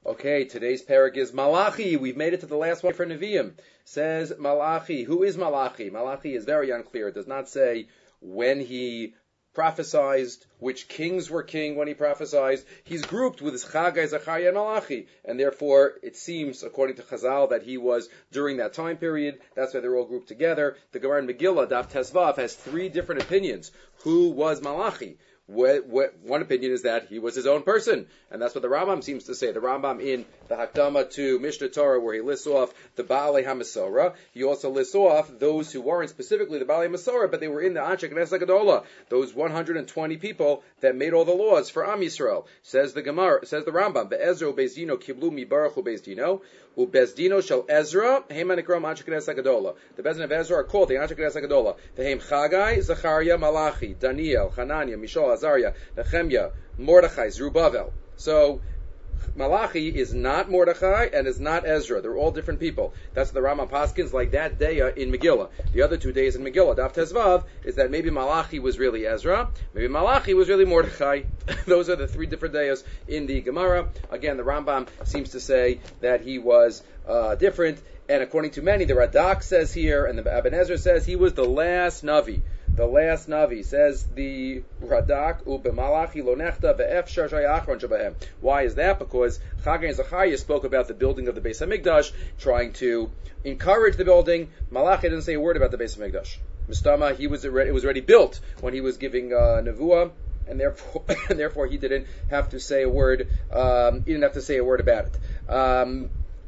Okay, today's parak is Malachi. We've made it to the last one for Nevi'im. Says Malachi. Who is Malachi? Malachi is very unclear. It does not say when he prophesied, which kings were king when he prophesied. He's grouped with Chagai, Zachariah, and Malachi, and therefore it seems, according to Chazal, that he was during that time period. That's why they're all grouped together. The Gemara in Megillah, Daf Tesvav, has three different opinions. Who was Malachi? One opinion is that he was his own person, and that's what the Rambam seems to say. The Rambam in the Hakdama to Mishnah Torah, where he lists off the Baalei HaMasorah, he also lists off those who weren't specifically the Baalei HaMasorah, but they were in the Anshe Knesset Gedolah, those 120 people that made all the laws for Am Yisrael. Says the Gemara, says the Rambam, Be'ezra u'Bezdino kiblu mi baruch u'Bezdino, u'Bezdino shel Ezra, heima nikram Anshe Knesset Gedolah. The Bezdin of Ezra are called the Anshe Knesset Gedolah. Ve'hem Chagai, Zachariah, Malachi, Daniel, Hananiah, Mishael, Azariah, Nehemiah, Mordechai, Zerubbabel. So Malachi is not Mordechai and is not Ezra. They're all different people. That's the Rambam Paskins, like that day in Megillah. The other 2 days in Megillah, Daf Tezvav, is that maybe Malachi was really Ezra, maybe Malachi was really Mordechai. Those are the three different days in the Gemara. Again, the Rambam seems to say that he was different, and according to many, the Radak says here, and the Aben Ezra says he was the last Navi. The last Navi, says the Radak, Ubemalachi lo nechta ve'efshar shayachron shabahem. Why is that? Because Chagai and Zachariah spoke about the building of the Beis HaMikdash, trying to encourage the building. Malachi didn't say a word about the Beis HaMikdash. Mistama, it was already built when he was giving Nevuah, and therefore he didn't have to say a word. He didn't have to say a word about it.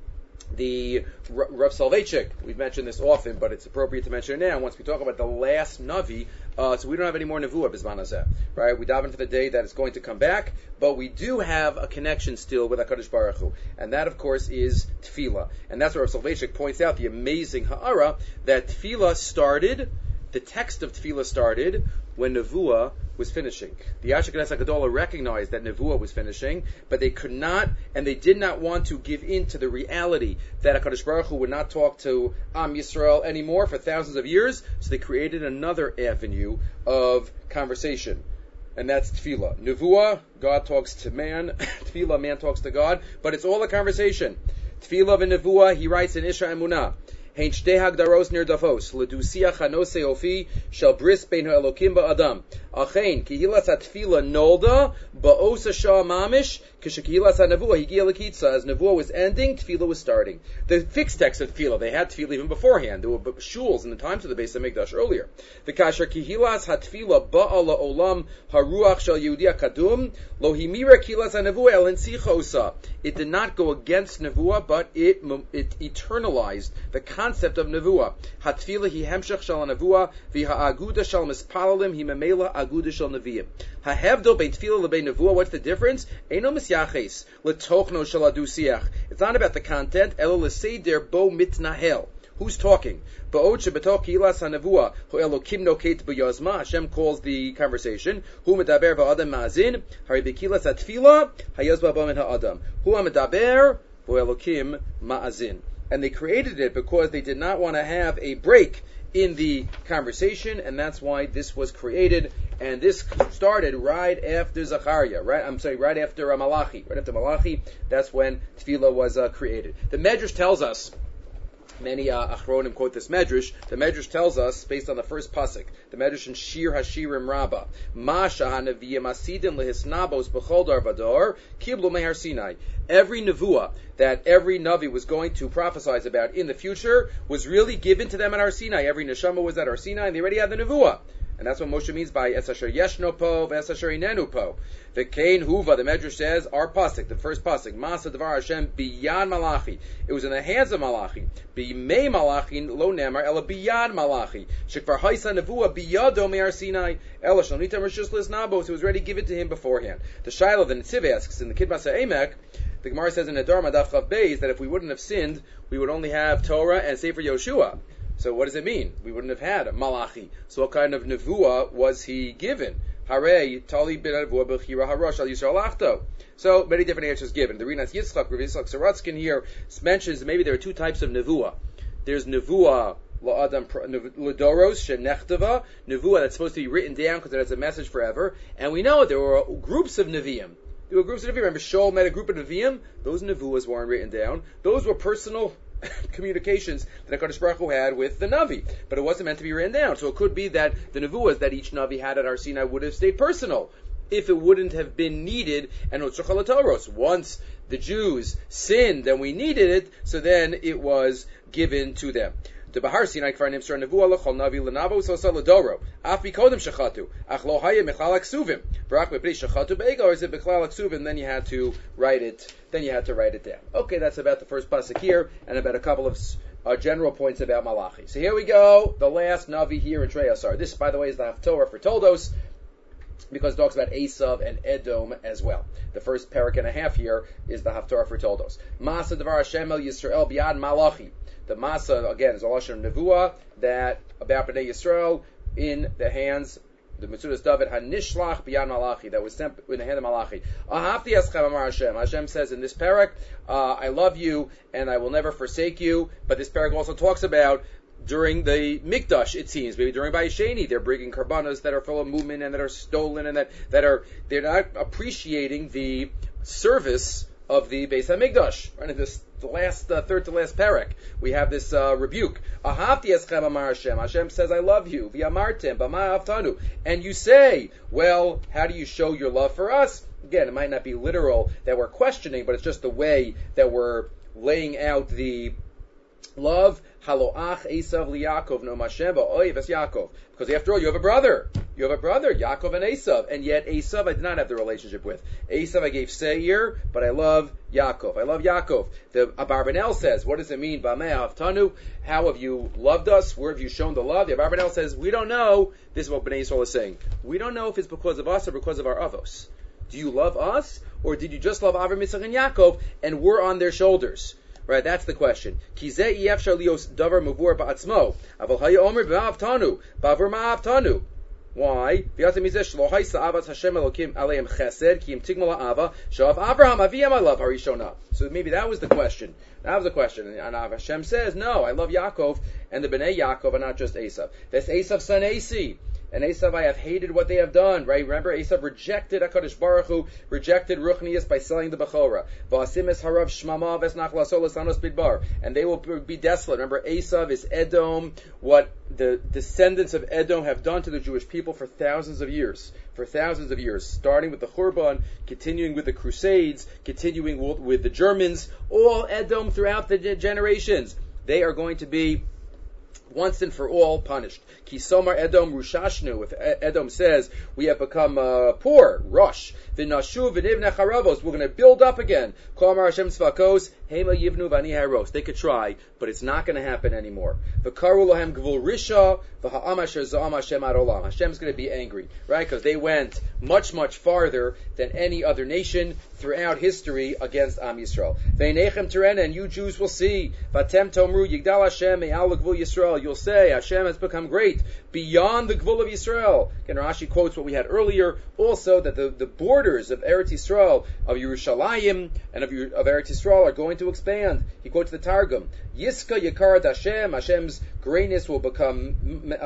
The Rav Soloveitchik, we've mentioned this often, but it's appropriate to mention it now. Once we talk about the last Navi, so we don't have any more Nevuah Bizman Hazeh, right? We dive into the day that it's going to come back, but we do have a connection still with HaKadosh Baruch Hu, and that, of course, is Tefillah. And that's where Rav Soloveitchik points out the amazing ha'ara that Tefillah started, the text of Tefillah started when Nevuah was finishing. The Anshe Knesset Gedolah recognized that Nevuah was finishing, but they could not, and they did not want to give in to the reality that HaKadosh Baruch Hu would not talk to Am Yisrael anymore for thousands of years, so they created another avenue of conversation, and that's Tefillah. Nevuah, God talks to man. Tefillah, man talks to God, but it's all a conversation. Tefillah and Nevuah, he writes in Isha Emunah, Hein shtei hagdaros nirdafos, ledusiach hanose ofi, shel bris bein ha'elokim ba'adam. Achein, kihilas ha'tfila nolda, ba'os ha'shah mamish, kishekihilas ha'nevuah, higia lekitza. As Nevuah was ending, Tefillah was starting. The fixed text of Tefillah, they had Tefillah even beforehand. There were shuls in the times of the Beis HaMikdash earlier. V'kasher kihilas ha'tfila ba'ala olam haruach shel Yehudi kadum, lo himira kihilas ha'nevuah el ensichosa. It did not go against Nevuah, but it eternalized the concept of Nevuah. Hatfila hi hemshech shel Nevuah, v'ha'aguda shel mispalalim hi memela aguda shel Nevi'im. Ha'hevdo bein Tefillah lebein Nevuah. What's the difference? Eino misyaches letochno shel adusiach. It's not about the content. Elo l'seider bo mitnahel. Who's talking? Ba'od shebetoch kihilas ha'nevuah hu elokim noket b'yozma. Hashem calls the conversation. Hu medaber ba'adam ma'azin. Hari b'kihilas ha'tefillah hayozba b'amin ha'adam. Hu ha'medaber hu elokim ma'azin. And they created it because they did not want to have a break in the conversation, and that's why this was created. And this started right after Zachariah, right after Malachi. Right after Malachi, that's when Tefillah was created. The Medrash tells us, many Achronim quote this Medrash. The Medrash tells us, based on the first pasuk, the Medrash in Shir Hashirim Rabbah, Ma shahanaviyim asidin lehisnabos b'chol dar vador kiblu mehar Sinai. Every nevuah that every Navi was going to prophesize about in the future was really given to them at Har Sinai. Every neshama was at Har Sinai, and they already had the nevuah. And that's what Moshe means by Es Asher Yeshno Po, Ves Asher Inenu Po. The Kain Huva, the Medrash says, our pasuk, the first pasuk, Masa Devar Hashem Biyan Malachi. It was in the hands of Malachi. Bimei Malachi Lo Nemar Ela Biyan Malachi. Shekvar Haisa Nevuah Biyado Me'ar Sinai. Ela Shalnitam Rishus Nabos. It was already given to him beforehand. The Shiloh, the Netziv asks in the Kidmas HaEmek, the Gemara says in Adar Madaf Chav Beis that if we wouldn't have sinned, we would only have Torah and Sefer Yoshua. So what does it mean? We wouldn't have had Malachi. So what kind of nevuah was he given? Harei tali bin nevuah b'chira harosh al Yisrael achto. So many different answers given. The Rinas Yitzchak, Rav Yitzchak Saratskin here mentions maybe there are two types of nevuah. There's nevuah la'adam l'doros shenechtava, nevuah that's supposed to be written down because it has a message forever. And we know there were groups of neviim. There were groups of Nevi'im. Remember, Shaul met a group of Nevi'im. Those Nevuas weren't written down. Those were personal communications that HaKadosh Baruch Hu had with the Navi. But it wasn't meant to be written down. So it could be that the Nevuas that each Navi had at Har Sinai would have stayed personal, if it wouldn't have been needed. And once the Jews sinned and we needed it, so then it was given to them. The Bahar Sinai Kfar Nimsar Nevuah L'chol Navi L'Navo Sosa L'Doro Af Bikodem Shechatu Ach Lo Hayeh Mechlal Aksuvim Barak Mepnei Shechatu Be'ego, or is it Bechlal Aksuvim? Then you had to write it. Down. Okay, that's about the first pasuk here, and about a couple of general points about Malachi. So here we go. The last Navi here in Treyasar. This, by the way, is the Haftorah for Toldos, because it talks about Esav and Edom as well. The first parak and a half here is the Haftorah for Toldos. Masa Devar Hashem El Yisrael Biad Malachi. The Masa, again, is a Lashon Nevuah that about Bnei Yisrael in the hands, the Metzudas David Hanishlach Biad Malachi, that was sent in the hand of Malachi. Ahafti Eschem Amar Hashem. Hashem says in this parak, I love you and I will never forsake you. But this parak also talks about during the Mikdash, it seems, maybe during Bayesheni, they're bringing karbanos that are full of movement and that are stolen and they're not appreciating the service of the Beis HaMikdash. Right in this, the last third to last parak, we have this rebuke. Ahavti eschem amar Hashem. Hashem says, I love you. V'yamartem b'ma ahavtanu. And you say, well, how do you show your love for us? Again, it might not be literal that we're questioning, but it's just the way that we're laying out the love. Haloach Esav liYaakov no Hashem ba'oyev es Yaakov. Because after all, you have a brother, Yaakov and Esav, and yet Esav I did not have the relationship with. Esav I gave Seir, but I love Yaakov. The Abarbanel says, what does it mean? B'amei ahavtanu? How have you loved us? Where have you shown the love? The Abarbanel says, we don't know. This is what Bnei Yisrael is saying. We don't know if it's because of us or because of our avos. Do you love us, or did you just love Avram, Yitzchak, and Yaakov, and we're on their shoulders? Right, that's the question. Why? So maybe that was the question. And Hashem says, no, I love Yaakov, and the Bnei Yaakov are not just Esav. That's Esav's son Esi. And Esav, I have hated what they have done, right? Remember, Esav rejected HaKadosh Baruch Hu, rejected Ruchnias by selling the Bechorah. V'asim es harav shmama v'esnach lasolas anos bidbar. And they will be desolate. Remember, Esav is Edom, what the descendants of Edom have done to the Jewish people for thousands of years. Starting with the Churban, continuing with the Crusades, continuing with the Germans, all Edom throughout the generations. They are going to be once and for all punished. Kisomar Edom Rushashnu. If Edom says, we have become poor, Rush. V'nashu v'nivnech haravos. We're going to build up again. Kol Hashem tzvakos, hema yivnu v'ani haros. They could try, but it's not going to happen anymore. V'karu lohem gvul risha, v'ha'am asher za'am Hashem ad olam. Hashem's going to be angry, right? Because they went much, much farther than any other nation throughout history against Am Yisrael. V'nechem terena, and you Jews will see. V'atem tomru yigdal Hashem me'al gvul Yisrael. You'll say, Hashem has become great beyond the Gvul of Yisrael. Again, Rashi quotes what we had earlier, also that the borders of Eretz Yisrael, of Yerushalayim, and of Eretz Yisrael are going to expand. He quotes the Targum, Yiska Yikarat Hashem, Hashem's greatness will become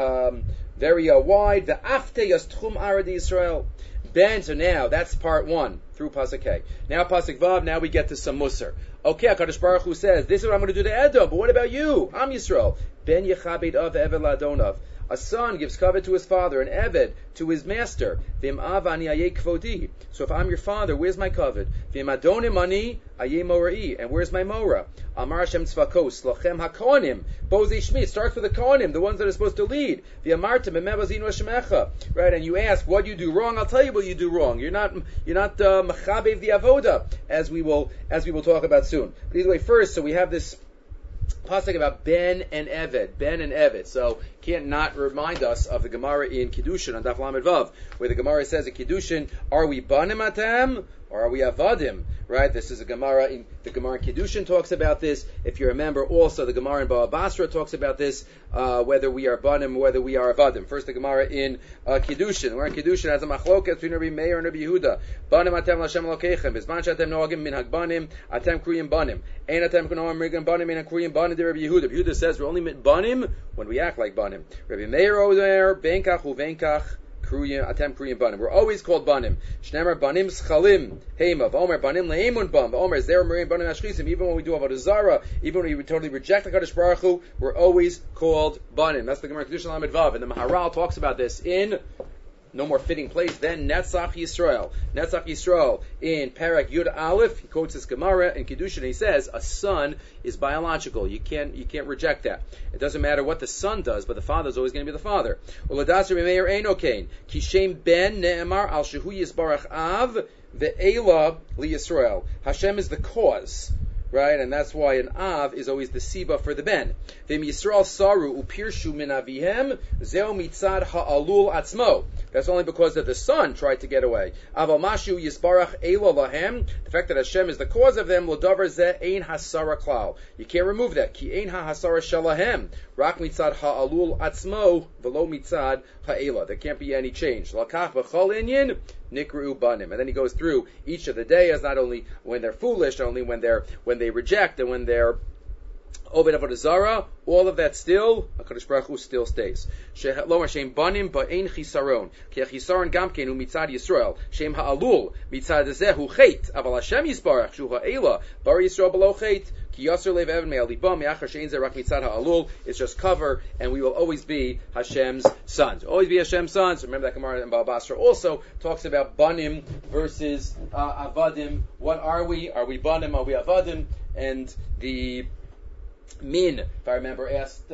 very wide. The Afte Yastchum Arad Yisrael. Ben, so now, that's part 1, through Pasuk K. Now Pasuk Vav, now we get to some Musar. Okay, HaKadosh Baruch Hu says, this is what I'm going to do to Edom, but what about you? Am Yisrael. Ben Yechabed Av Eved Ladonav. A son gives covet to his father, an Eved to his master. V'im Av Ani Ayeh Kvodi. So if I'm your father, where's my covet? V'im Adonim Ani Ayeh Mora'i. And where's my Mora? Amar Hashem Tzvakos, Lochem HaKohanim. Bozei Shmi. It starts with the Kohanim, the ones that are supposed to lead. V'amartem Emevazinu Hashemecha. Right, and you ask, what do you do wrong? I'll tell you what you do wrong. You're not Mechabev the Avoda, as we will talk about soon. But either way, first, so we have this pasuk about Ben and Eved. So can't not remind us of the Gemara in Kiddushin on Daf Lamed Vav, where the Gemara says in Kiddushin, are we banim atam or are we avadim? Right? This is a Gemara in the Gemara in Kiddushin talks about this. If you remember, also the Gemara in Bava Basra talks about this, whether we are banim, whether we are avadim. First, the Gemara in Kiddushin. We're in Kiddushin as a machloket between Rabbi Meir and Rabbi Yehuda. Banim atem l'Hashem Elokeichem. Bizman she'atem noagim min hagbanim atem kriyim banim. Ein atem k'noam rigam banim ein kriyim banim. Rabbi Yehuda. Rabbi Yehuda says we're only banim when we act like banim. Rabbi Meir over there, benkach uvenkach kruyim banim. We're always called banim. Shnemar banim schalim heima. V'omer banim le'emun bam. V'omer zera marim banim ashchisim. Even when we do avodah zara, even when we totally reject the Kadosh Baruch Hu, we're always called banim. That's the Gemara Kedusha Lamed Vav, and the Maharal talks about this in no more fitting place than Netzach Yisrael. Netzach Yisrael in Parak Yud Aleph, he quotes his Gemara in Kedushin, and he says a son is biological. You can't reject that. It doesn't matter what the son does, but the father is always going to be the father. Uladasir b'meir eino kain kishem ben ne'emar al shehu yisbarach av ve'ela li Yisrael. Hashem is the cause. Right, and that's why an av is always the siba for the ben. V'im Yisrael saru upirshu min avihem zeo mitzad ha'alul atzmo. That's only because that the son tried to get away. Aval mashu yisbarach ela lahem. The fact that Hashem is the cause of them, l'davar zeh ein hasara klal. You can't remove that. Ki ein ha'hasara shalahem. Rak mitzad ha'alul atzmo v'lo mitzad ha'ela. There can't be any change. Lakach v'chol inyin nikru banim. And then he goes through each of the days, not only when they're foolish, not only when they reject, and when they're Obed Avodah Zara, all of that still, HaKadosh Baruch Hu still stays. Lo Hashem banim ba'ein chisaron, ki chisaron gamkein hu mitzad Yisrael, Shem ha'alul, mitzad zeh hu chet, aval Hashem yisbarach, shu ha'ela, bar Yisrael below chet, ki yasser lev even me'al libam, me'achar she'en zeh rak mitzad ha'alul, it's just cover, and we will always be Hashem's sons. Always be Hashem's sons. Remember that Gemara in Baba Basra also talks about banim versus avadim. What are we? Are we banim? Are we avadim? And the Min, if I remember, asked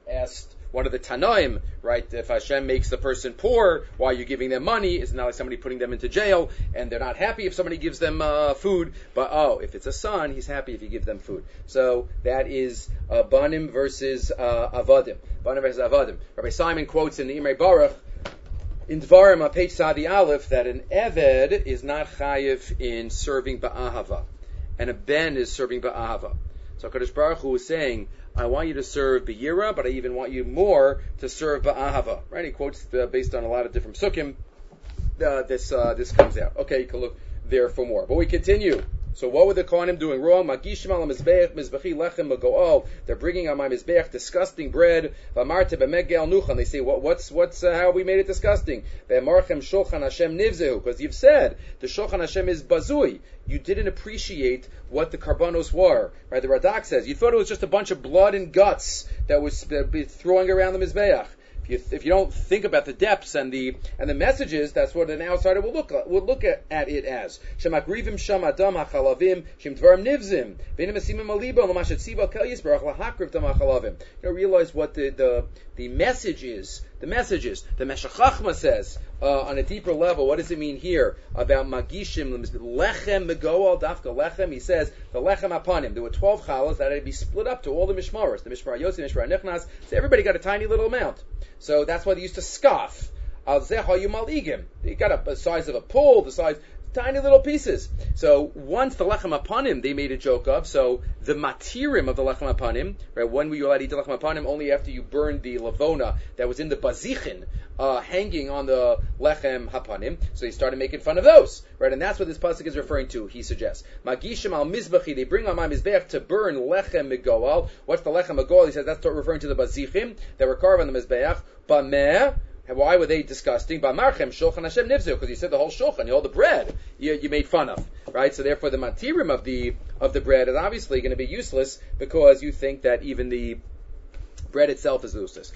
one of the Tanaim, right, if Hashem makes the person poor, why are you giving them money? It's not like somebody putting them into jail, and they're not happy if somebody gives them food, but if it's a son, he's happy if you give them food. So that is Banim versus Avadim. Banim versus Avadim. Rabbi Simon quotes in the Imrei Baruch, in Dvarim on page Sadi Aleph, that an Eved is not chayiv in serving Ba'ahava, and a Ben is serving Ba'ahava. So HaKadosh Baruch Hu is saying, I want you to serve B'yira, but I even want you more to serve Ba'ahava. Right? He quotes based on a lot of different psukim. This comes out. Okay, you can look there for more. But we continue. So what were the Kohanim doing wrong? Magishim al mizbeach mizbechi lechem magoal. They're bringing on my mizbeach disgusting bread. V'amarte b'megel nuchan. They say, what's how we made it disgusting? V'amarchem shulchan Hashem nivzehu. Because you've said the shulchan Hashem is bazui. You didn't appreciate what the karbanos were. Right? The Radak says you thought it was just a bunch of blood and guts that was throwing around the mizbeach. If you don't think about the depths and the messages, that's what an outsider will look at it as. Shemakrivim sham adam hachalavim shem dvarim nivzim v'enim esimim alibo l'mashet tziva kel yisbarach lahakriv tam hachalavim. You realize what the message is. The message is, the Meshech Chachma says, on a deeper level, what does it mean here about Magishim, Lechem, Megoal, Dafka Lechem? He says, the Lechem Apanim. There were 12 chalas that had to be split up to all the Mishmaros. The Mishmar Yossi, Mishmar Nechnas. So everybody got a tiny little amount. So that's why they used to scoff. Al Zehayu Maligim. They got a size of a pull, the size, tiny little pieces. So once the lechem apanim they made a joke of, so the matirim of the lechem apanim, right? When were you allowed to eat the lechem apanim? Only after you burned the lavona that was in the bazichin, hanging on the lechem hapanim. So he started making fun of those, right? And that's what this pasuk is referring to. He suggests magishim al mizbechi. They bring on my mizbech to burn lechem megoal. What's the lechem megoal? He says that's referring to the bazichim that were carved on the mizbech. Bameh. And why were they disgusting? Ba'marchem shulchan Hashem nivzu, because you said the whole shulchan, all the bread you made fun of, right? So therefore, the matirim of the bread is obviously going to be useless because you think that even the bread itself is useless.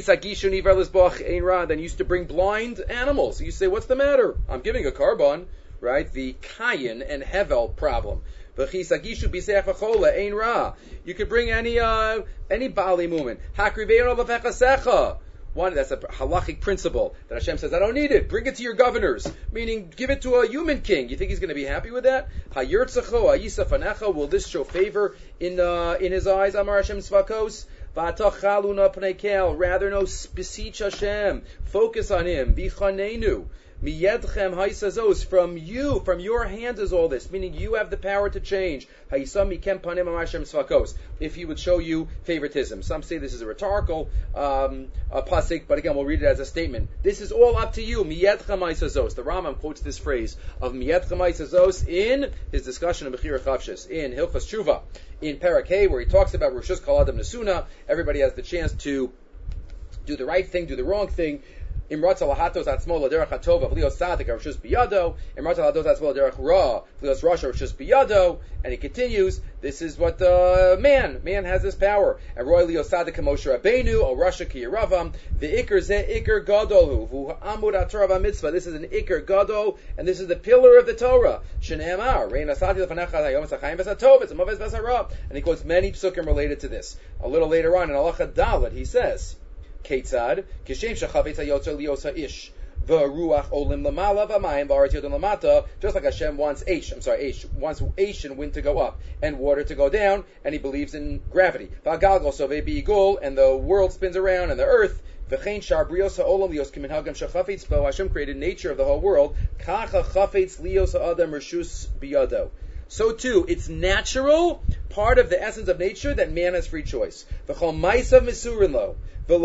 Then used to bring blind animals. You say, what's the matter? I'm giving a carbon, right? The Kayin and Hevel problem. You could bring any Bali Mumin. One, that's a halachic principle that Hashem says, I don't need it. Bring it to your governors. Meaning, give it to a human king. You think he's going to be happy with that? Will this show favor in his eyes? Amar Hashem Svakos. Rather, no, beseech Hashem. Focus on him. Bichanenu. Miyedchem haisazos, from your hands is all this, meaning you have the power to change. If he would show you favoritism. Some say this is a rhetorical pasuk, but again, we'll read it as a statement. This is all up to you. Miyedchem haisazos. The Rambam quotes this phrase of Miyedchem haisazos in his discussion of Bechira Chavshis, in Hilchas Tshuva, in Parak Hey, where he talks about Rishus Kol Adam Nesuna. Everybody has the chance to do the right thing, do the wrong thing. Imrata lahatos atzmo l'derech hatova v'lios sadik rishus biyado. Imrata lahatos atzmo l'derech ra v'lios rasha rishus biyado. And he continues. This is what man has this power. And roy lios sadik Moshe Rabbeinu o rasha ki yeravam the ikar ze ikar gadol hu amud atorah mitzvah. This is an ikar gadol, and this is the pillar of the Torah. Shneimar rein asati lefanecha hayom sachayim v'satov it's amaves v'sarah. And he quotes many psukim related to this. A little later on in Halacha Dalet he says. Ketzad, kishem shachavetz hayotzer lios ha'ish, v'ruach olim lamala v'mayim v'aretz yodon lamata. Just like Hashem wants wants Aish and wind to go up and water to go down, and He believes in gravity. V'agalgal sovei bi'igul, and the world spins around, and the earth. V'chein shar brios ha'olam lios kiminhagam shachafetz bo. Hashem created nature of the whole world. Kacha chafetz lios ha'adam reshus biyado. So too, it's natural, part of the essence of nature, that man has free choice. V'chol maisav misurin lo.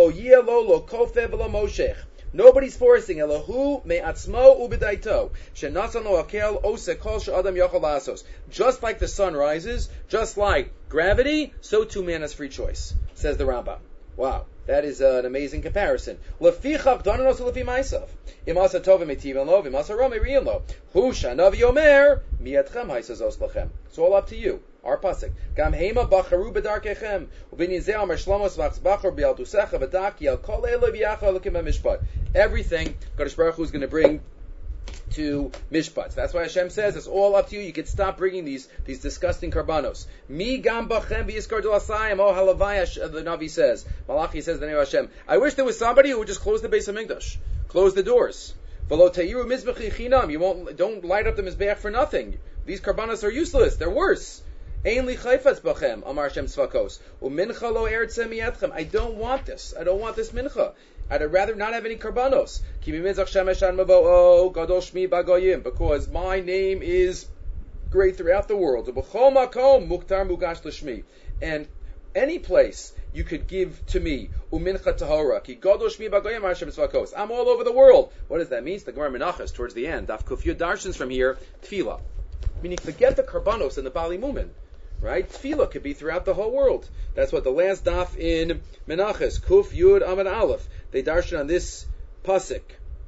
Nobody's forcing. Elahu me'atzmo u'b'daito. Shenasan lo akel ose kol she'adam yochel la'asos. Just like the sun rises, just like gravity, so too man has free choice, says the Rambam. Wow, that is an amazing comparison. Lefichach donanos u'lefi maisav. Imasa tova metivin lo, imasa ro me'riyin lo. Hu shanavi omer, mi'atchem haisazos lachem. It's all up to you. Our pasuk. Gam hema bacharu b'darkechem u'binyin zeh amar shlomos v'achzbachar b'yaldusecha v'dak yal kol elo v'yacha elokim ha'mishpat. Everything Kadosh Baruch Hu is going to bring to mishpat. That's why Hashem says it's all up to you. You can stop bringing these disgusting karbanos. Mi gam bachem v'yiskar d'lasayim o halavaya. The Navi says, Malachi says the name of Hashem. I wish there was somebody who would just close the Beis HaMikdash, close the doors. V'lo tayiru mizbechi chinam. Don't light up the mizbeach for nothing. These karbanos are useless. They're worse. Ein li chayfetz bachem, amar Hashem tzvakos. U'mincha lo eretze miyetchem. I don't want this. I don't want this mincha. I'd rather not have any karbanos. Ki mimizach shemeshan mavo'o gadol shmi bagoyim. Because my name is great throughout the world. U'b'chol makom muktar mugash l'shmi. And any place you could give to me, u'mincha tahora, ki gadol shmi bagoyim, amar Hashem tzvakos. I'm all over the world. What does that mean? It's the Gemara Menachos towards the end. Daf Kuf Yud Darshans from here, tefillah. Meaning forget the karbanos and the Bali Mumin. Right? Tefillah could be throughout the whole world. That's what the last daf in Menachos, Kuf Yud Amud Aleph. They darshan on this pasuk.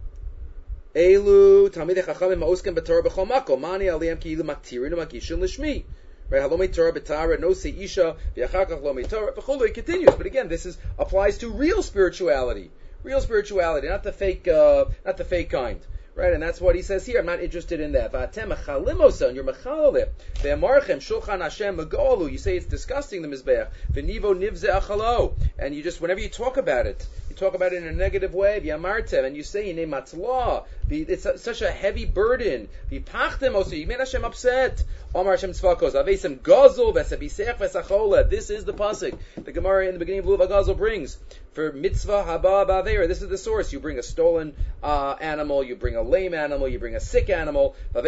Elu Talmidei Chachamim Ma'osken b'Torah b'chol makom mani aliyam ki ilu maktirin u'makishin l'shmi. Right? Halomei Torah b'Tara no se isha v'achar kach lomei Torah v'chol. It continues, but again, this applies to real spirituality, not the fake kind. Right, and that's what he says here. I'm not interested in that. V'atem mechalimosa, and you're mechalale. Ve'amarchem shulchan Hashem megolu. You say it's disgusting, the mizbeach. V'nivo nivze achalo. And you just, whenever you talk about it in a negative way. V'amartem, and you say yinei matlah. It's such a heavy burden. V'pachtem also. You made Hashem upset. Omar Hashem tzvakos. Avesem gazul v'sebisech v'sachola. This is the pasuk the Gemara in the beginning of Lulav Gazul brings. For mitzvah haba ba'avera, this is the source. You bring a stolen animal, you bring a lame animal, you bring a sick animal. You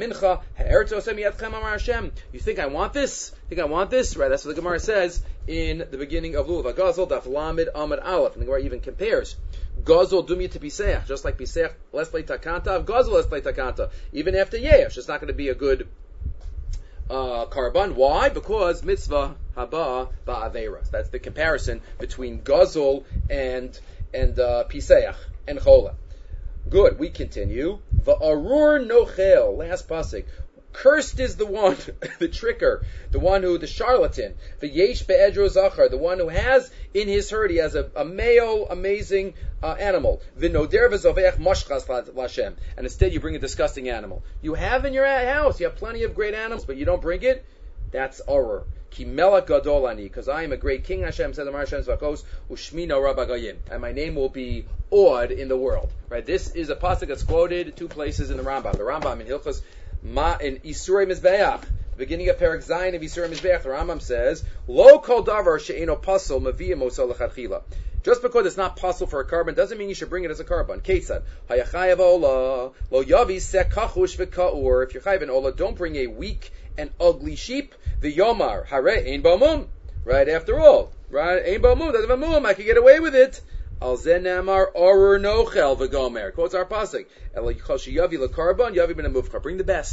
think I want this? Right, that's what the Gemara says in the beginning of Lulav Gazul, Daf Lamed Amud Aleph. And the Gemara even compares Gazul dumya to Piseach, just like Piseach lesplei takanta, Gazul lesplei takanta. Even after Yesh, it's not going to be a good karban. Why? Because mitzvah haba ba'averas. That's the comparison between gazul and piseach and chola. Good. We continue. Va'arur nochel. Last pasuk. Cursed is the one, the tricker, the charlatan. V'yesh be'edro zachar, the one who has in his herd, he has a male, amazing animal. V'noder v'zoveach moshchas l'Hashem. And instead you bring a disgusting animal. You have in your house, you have plenty of great animals, but you don't bring it? That's arur. Ki melech gadol ani, because I am a great king, Hashem says, Amar Hashem Zvakos, u'shmi no rabagayim. And my name will be awed in the world. Right? This is a pasuk that's quoted 2 places in the Rambam. The Rambam in Hilchos in Isurei Mizbeach, beginning of Perek Zayin of Isurei Mizbeach, the Rambam says, Lo kol davar she'eno pasol meviyim oso l'chadchila. Just because it's not possible for a carbon doesn't mean you should bring it as a carbon. Ketzad hayachayev ola lo yavi sekachush v'kaur. If you're chayev an ola, don't bring a weak and ugly sheep. The yomar hare ein ba'mum. Right, after all, right, ein ba'mum doesn't have a mum. I can get away with it. Al zen namar arur nochel v'gomer. Quotes our pasuk. Ela yichal sheyavi l'karban yavi ben amufcha. Bring the best.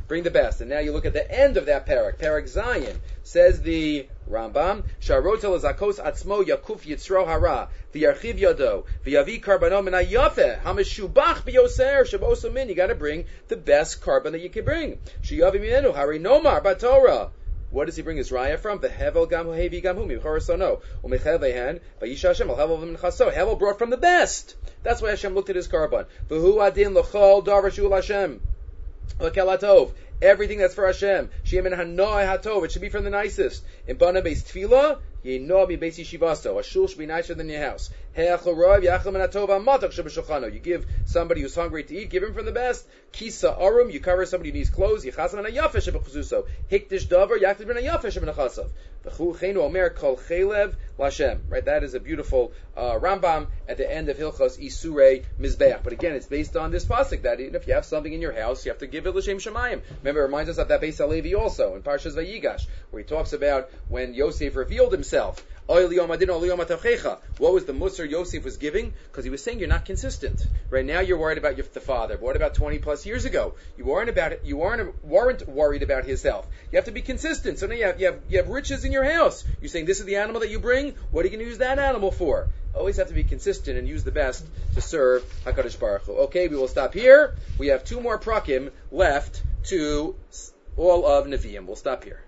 bring the best. And now you look at the end of that parak Zayin, says the Rambam, Sharotel Zakos Atzmo Yakuf Yitzro Hara, V'yarchiv Yado, V'yavi Karbano Mina Yafeh, Hameshubach B'yoser, Shabosu Min, you gotta bring the best carbon that you can bring. Shiyavi Minenu, Hari Nomar, Batorah. What does he bring his raya from? The Hevel Gam Hevi Gam Hu Michorasono Umechev Vehan Vayisha Hashem Al Hevel V'Minchaso. Hevel brought from the best. That's why Hashem looked at his carbon. V'Hu Adin L'Chol Davar Shul Hashem L'Kelatov. Everything that's for Hashem. Sheyemen Hanoi Hatov. It should be from the nicest. In Bana Beis Tefillah, Yeno Bi Beis Yeshivaso. A shul should be nicer than your house. You give somebody who's hungry to eat, give him from the best. Kisa Arum, you cover somebody who needs clothes. Yichasan Ana Yafesh B'Chuzuso. Hikdish Davar Yachtiv Ben Yafesh B'Nachasav. V'Chu Chenu Omer Kol Chelev Lashem. Right, that is a beautiful Rambam at the end of Hilchos Isurei Mizbeach. But again, it's based on this pasuk that even if you have something in your house, you have to give it l'shem Shemayim. Remember, it reminds us of that Beis Halevi also in Parshas Vayigash, where he talks about when Yosef revealed himself. What was the Musar Yosef was giving? Because he was saying you're not consistent. Right now you're worried about the father, but what about 20 plus years ago? You weren't worried about his health. You have to be consistent. So now you have riches in your house. You're saying this is the animal that you bring. What are you going to use that animal for? Always have to be consistent and use the best to serve HaKadosh Baruch Hu. Okay, we will stop here. We have 2 more prakim left to all of Nevi'im. We'll stop here.